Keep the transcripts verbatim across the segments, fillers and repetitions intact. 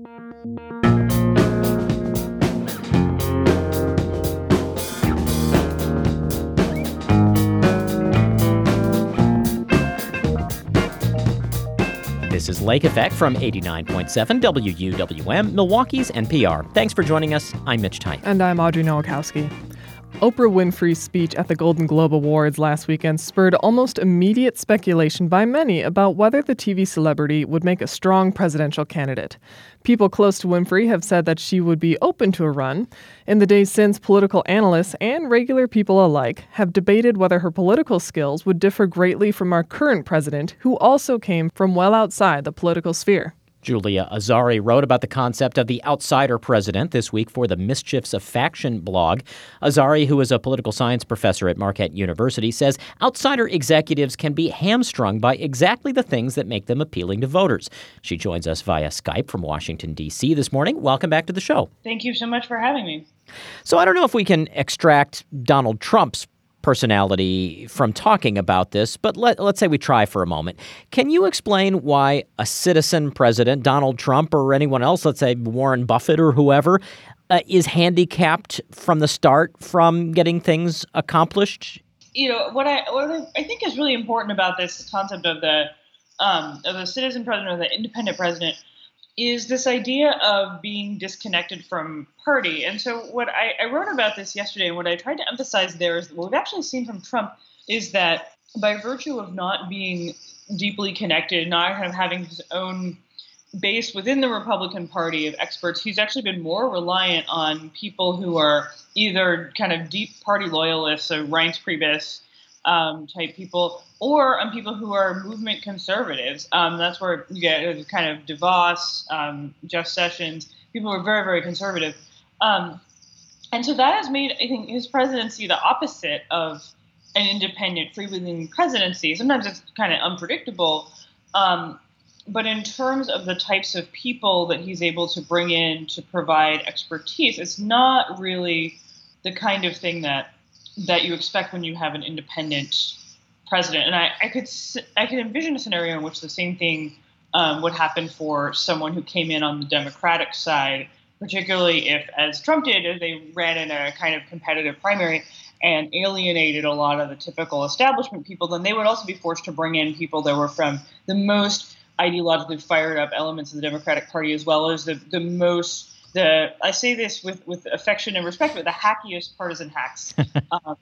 This is Lake Effect from eighty-nine point seven W U W M, Milwaukee's N P R. Thanks for joining us. I'm Mitch Tyke. And I'm Audrey Nowakowski. Oprah Winfrey's speech at the Golden Globe Awards last weekend spurred almost immediate speculation by many about whether the T V celebrity would make a strong presidential candidate. People close to Winfrey have said that she would be open to a run. In the days since, political analysts and regular people alike have debated whether her political skills would differ greatly from our current president, who also came from well outside the political sphere. Julia Azari wrote about the concept of the outsider president this week for the Mischiefs of Faction blog. Azari, who is a political science professor at Marquette University, says outsider executives can be hamstrung by exactly the things that make them appealing to voters. She joins us via Skype from Washington, D C this morning. Welcome back to the show. Thank you so much for having me. So I don't know if we can extract Donald Trump's personality from talking about this, but let, let's say we try for a moment. Can you explain why a citizen president, Donald Trump or anyone else, let's say Warren Buffett or whoever, uh, is handicapped from the start from getting things accomplished? You know, what I what I think is really important about this concept of the um, of the citizen president or the independent president is this idea of being disconnected from party. And so what I, I wrote about this yesterday, and what I tried to emphasize there is what we've actually seen from Trump is that by virtue of not being deeply connected, not kind of having his own base within the Republican Party of experts, he's actually been more reliant on people who are either kind of deep party loyalists, so Reince Priebus um, type people, or on people who are movement conservatives. Um, that's where you get kind of DeVos, um, Jeff Sessions, people who are very, very conservative. Um, and so that has made, I think, his presidency the opposite of an independent, freewheeling presidency. Sometimes it's kind of unpredictable. Um, but in terms of the types of people that he's able to bring in to provide expertise, it's not really the kind of thing that that you expect when you have an independent president. And I, I could I could envision a scenario in which the same thing um, would happen for someone who came in on the Democratic side, particularly if, as Trump did, if they ran in a kind of competitive primary and alienated a lot of the typical establishment people, then they would also be forced to bring in people that were from the most ideologically fired up elements of the Democratic Party, as well as the, the most The, I say this with, with affection and respect, but the hackiest partisan hacks um,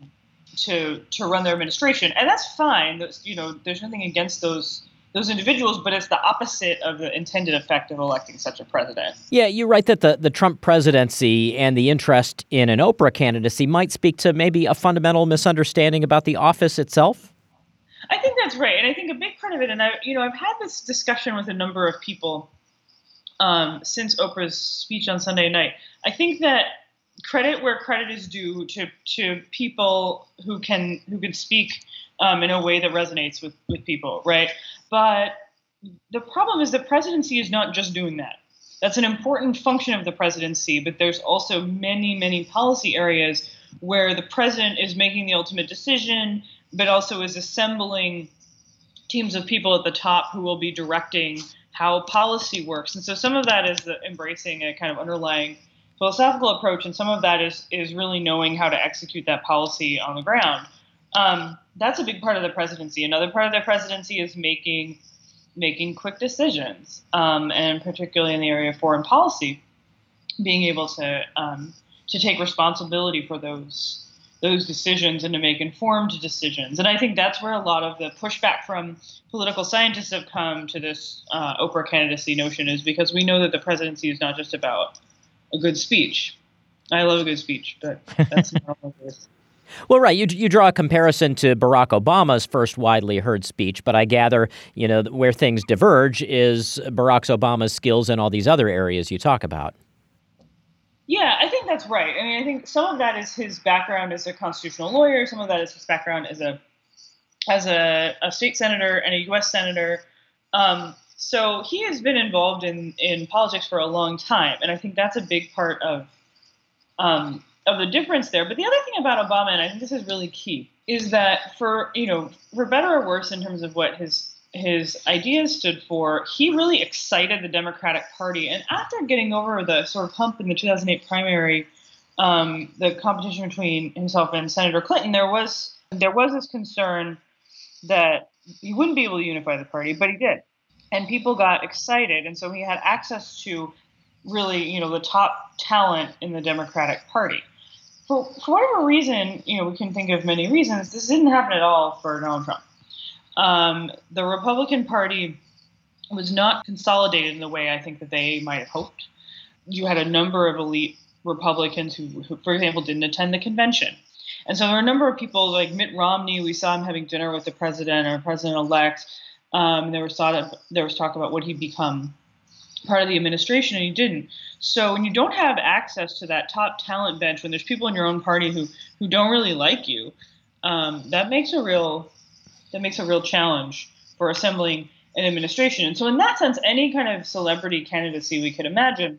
to to run their administration, and that's fine. That's, you know, there's nothing against those those individuals, but it's the opposite of the intended effect of electing such a president. Yeah, you write that the, the Trump presidency and the interest in an Oprah candidacy might speak to maybe a fundamental misunderstanding about the office itself. I think that's right, and I think a big part of it, and I, you know, I've had this discussion with a number of people Um, since Oprah's speech on Sunday night. I think that credit where credit is due to to people who can who can speak um, in a way that resonates with, with people, right? But the problem is the presidency is not just doing that. That's an important function of the presidency, but there's also many, many policy areas where the president is making the ultimate decision, but also is assembling teams of people at the top who will be directing how policy works. And so some of that is the embracing a kind of underlying philosophical approach, and some of that is is really knowing how to execute that policy on the ground. Um, that's a big part of the presidency. Another part of the presidency is making making quick decisions, um, and particularly in the area of foreign policy, being able to um, to take responsibility for those those decisions and to make informed decisions. And I think that's where a lot of the pushback from political scientists have come to this uh, Oprah candidacy notion, is because we know that the presidency is not just about a good speech. I love a good speech, but that's not what it is. Well, right. You you draw a comparison to Barack Obama's first widely heard speech, but I gather, you know, where things diverge is Barack Obama's skills in all these other areas you talk about. Yeah, I think that's right. I mean, I think some of that is his background as a constitutional lawyer. Some of that is his background as a as a, a state senator and a U S senator. Um, so he has been involved in, in politics for a long time, and I think that's a big part of um, of the difference there. But the other thing about Obama, and I think this is really key, is that for you know for better or worse in terms of what his his ideas stood for, he really excited the Democratic Party. And after getting over the sort of hump in the two thousand eight primary, um, the competition between himself and Senator Clinton, there was there was this concern that he wouldn't be able to unify the party, but he did. And people got excited. And so he had access to really, you know, the top talent in the Democratic Party. For, for whatever reason, you know, we can think of many reasons, this didn't happen at all for Donald Trump. Um, the Republican Party was not consolidated in the way I think that they might have hoped. You had a number of elite Republicans who, who, for example, didn't attend the convention. And so there were a number of people like Mitt Romney. We saw him having dinner with the president or president-elect. Um, there was thought of, there was talk about would he become part of the administration, and he didn't. So when you don't have access to that top talent bench, when there's people in your own party who who don't really like you, um, that makes a real that makes a real challenge for assembling an administration. And so in that sense, any kind of celebrity candidacy we could imagine,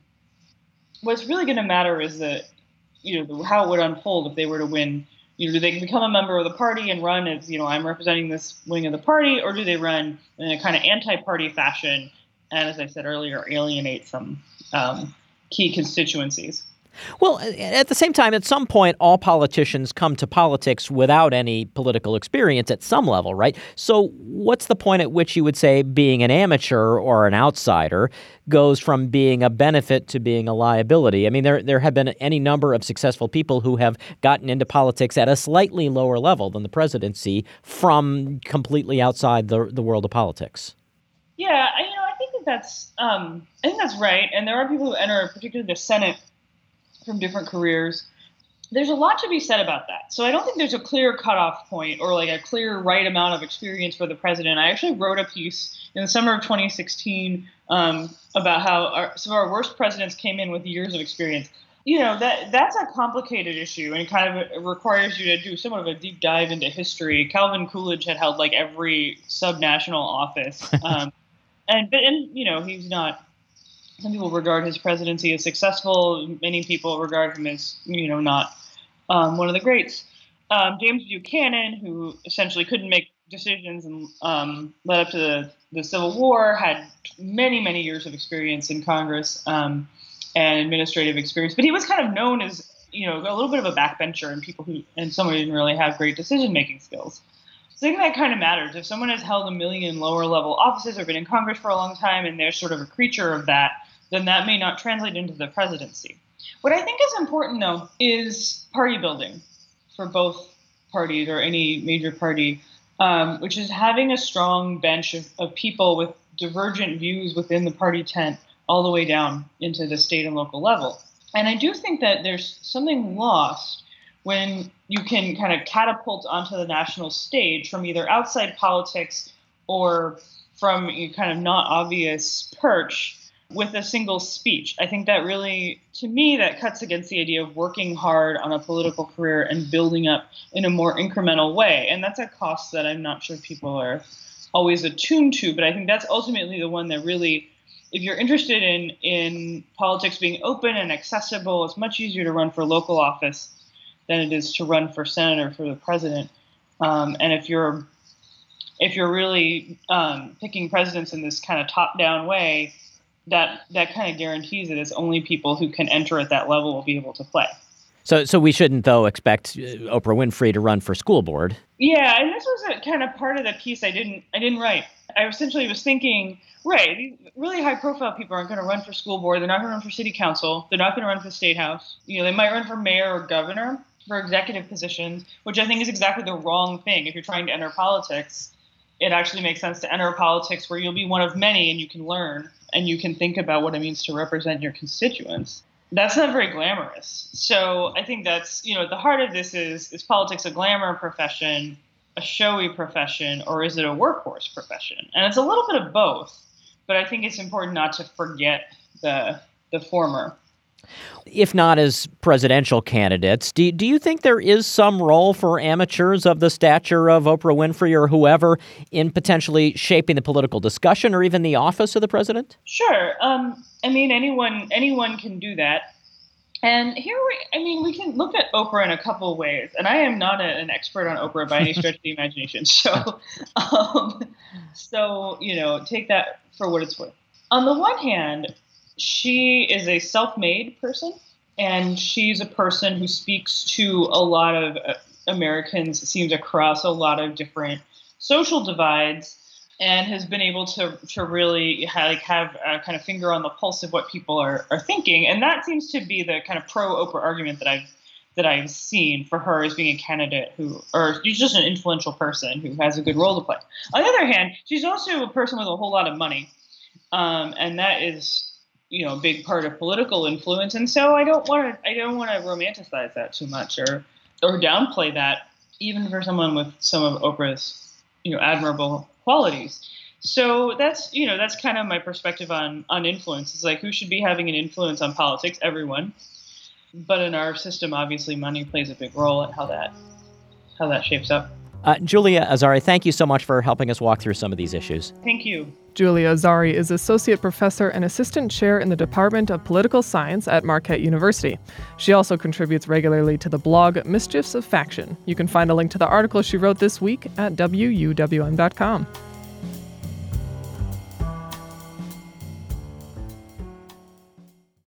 what's really going to matter is that, you know, the, how it would unfold if they were to win. You know, do they become a member of the party and run as, you know, I'm representing this wing of the party, or do they run in a kind of anti-party fashion and, as I said earlier, alienate some um, key constituencies? Well, at the same time, at some point, all politicians come to politics without any political experience at some level, right? So what's the point at which you would say being an amateur or an outsider goes from being a benefit to being a liability? I mean, there there have been any number of successful people who have gotten into politics at a slightly lower level than the presidency from completely outside the, the world of politics. Yeah, I, you know, I think that that's um, I think that's right. And there are people who enter, particularly the Senate, from different careers. There's a lot to be said about that. So I don't think there's a clear cutoff point or like a clear right amount of experience for the president. I actually wrote a piece in the summer of twenty sixteen um, about how our, some of our worst presidents came in with years of experience. You know, that that's a complicated issue, and it kind of requires you to do somewhat of a deep dive into history. Calvin Coolidge had held like every subnational office. Um, and, but, and, you know, he's not, some people regard his presidency as successful. Many people regard him as, you know, not um, one of the greats. Um, James Buchanan, who essentially couldn't make decisions and um, led up to the, the Civil War, had many, many years of experience in Congress um, and administrative experience. But he was kind of known as, you know, a little bit of a backbencher and people who, and someone who didn't really have great decision-making skills. So I think that kind of matters. If someone has held a million lower-level offices or been in Congress for a long time and they're sort of a creature of that, then that may not translate into the presidency. What I think is important, though, is party building for both parties or any major party, um, which is having a strong bench of, of people with divergent views within the party tent all the way down into the state and local level. And I do think that there's something lost when you can kind of catapult onto the national stage from either outside politics or from a kind of not obvious perch with a single speech. I think that really, to me, that cuts against the idea of working hard on a political career and building up in a more incremental way. And that's a cost that I'm not sure people are always attuned to, but I think that's ultimately the one that really, if you're interested in, in politics being open and accessible, it's much easier to run for local office than it is to run for senator for the president. Um, and if you're if you're really um, picking presidents in this kind of top-down way, that that kind of guarantees it is only people who can enter at that level will be able to play. So so we shouldn't, though, expect Oprah Winfrey to run for school board. Yeah, and this was a kind of part of the piece I didn't I didn't write. I essentially was thinking, right, these really high-profile people aren't going to run for school board. They're not going to run for city council. They're not going to run for the state house. You know, they might run for mayor or governor for executive positions, which I think is exactly the wrong thing. If you're trying to enter politics, it actually makes sense to enter politics where you'll be one of many and you can learn and you can think about what it means to represent your constituents. That's not very glamorous. So I think that's, you know, at the heart of this is, is politics a glamour profession, a showy profession, or is it a workhorse profession? And it's a little bit of both, but I think it's important not to forget the the former. If not as presidential candidates, do, do you think there is some role for amateurs of the stature of Oprah Winfrey or whoever in potentially shaping the political discussion or even the office of the president? Sure. Um, I mean, anyone anyone can do that. And here, we, I mean, we can look at Oprah in a couple of ways. And I am not a, an expert on Oprah by any stretch of the imagination. So, um, So, you know, take that for what it's worth. On the one hand, she is a self-made person, and she's a person who speaks to a lot of uh, Americans, it seems, across a lot of different social divides, and has been able to to really have, like, have a kind of finger on the pulse of what people are, are thinking. And that seems to be the kind of pro-Oprah argument that I've that I've seen for her as being a candidate who, or she's just an influential person who has a good role to play. On the other hand, she's also a person with a whole lot of money. Um, and that is, you know, a big part of political influence. And so I don't want to, I don't want to romanticize that too much or, or downplay that, even for someone with some of Oprah's, you know, admirable qualities. So that's, you know, that's kind of my perspective on, on influence. It's like, who should be having an influence on politics? Everyone. But in our system, obviously, money plays a big role in how that how that shapes up. Uh, Julia Azari, thank you so much for helping us walk through some of these issues. Thank you. Julia Azari is Associate Professor and Assistant Chair in the Department of Political Science at Marquette University. She also contributes regularly to the blog Mischiefs of Faction. You can find a link to the article she wrote this week at W U W M dot com.